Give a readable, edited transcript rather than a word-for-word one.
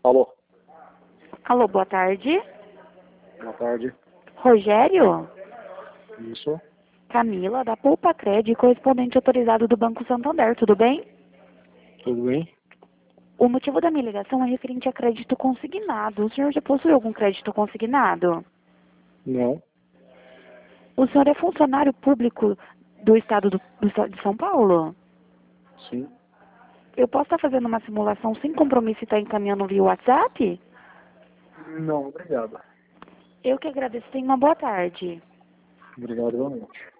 Alô, Alô, boa tarde. boa tarde. Rogério? Isso, Camila, da Poupa Cred, correspondente autorizado do Banco Santander, tudo bem? tudo bem? O motivo da minha ligação é referente a crédito consignado. O senhor já possui algum crédito consignado? Não, O senhor é funcionário público do estado de São Paulo? sim. Eu posso estar fazendo uma simulação sem compromisso e estar encaminhando via WhatsApp? Não, obrigado. Eu que agradeço. Tenha uma boa tarde. Obrigado, realmente.